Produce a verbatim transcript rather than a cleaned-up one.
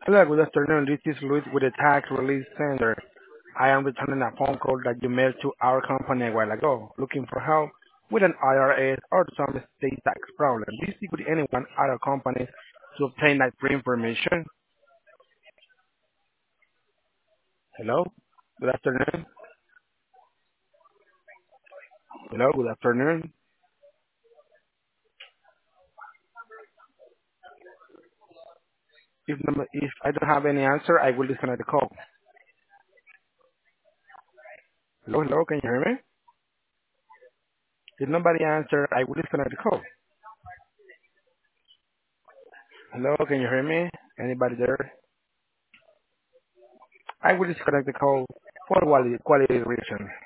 Hello, good afternoon. This is Luis with the Tax Relief Center. I am returning a phone call that you made to our company a while ago, looking for help with an I R S or some state tax problem. Do you speak with anyone at our company to obtain that free information? Hello, good afternoon. Hello, good afternoon. If, number, if I don't have any answer, I will disconnect the call. Hello, hello, can you hear me? If nobody answer, I will disconnect the call. Hello, can you hear me? Anybody there? I will disconnect the call for quality, quality reason.